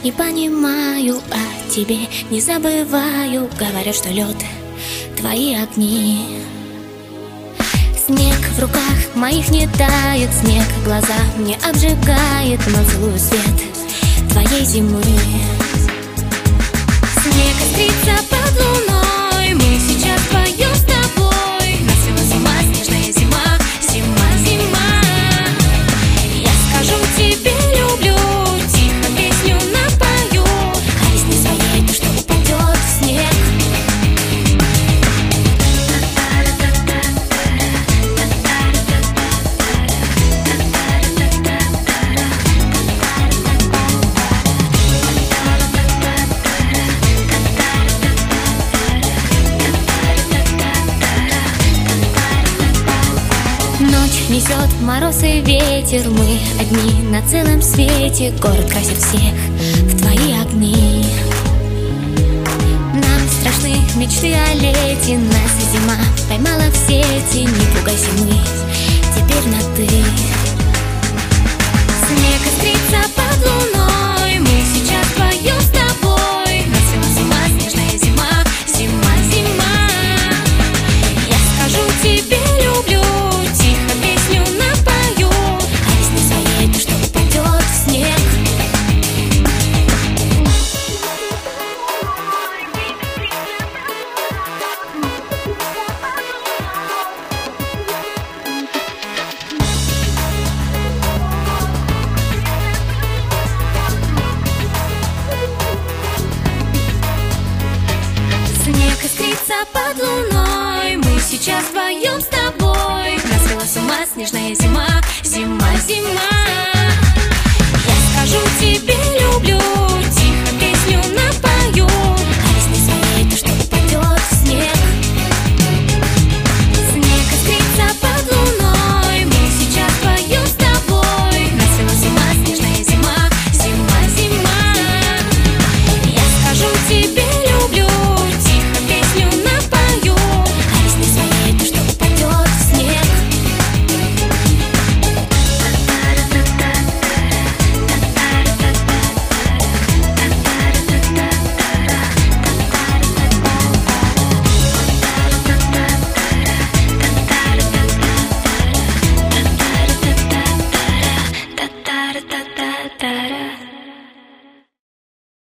не понимаю о тебе, не забываю. Говорят, что лед — твои огни. Снег в руках моих не тает, снег глаза мне обжигает, но целую свет твоей зимы. Снег искрится под луной, мы сейчас вдвоем с тобой. Нас свела с ума снежная зима, зима, зима. Я скажу тебе люблю, тихо песню напою о весне своей, то, что упадет в снег. Ночь несет мороз и ветер, мы одни на целом свете. Город красит всех в твои огни. Нам страшны мечты о лете, нас зима поймала в сети. Не пугайся, мы теперь на ты. Снег искрится под луной, мы сейчас вдвоем с тобой. Нас свела с ума снежная зима, зима, зима. Я скажу тебе люблю, под луной, мы сейчас вдвоем с тобой. Нас свела с ума снежная зима, зима, зима.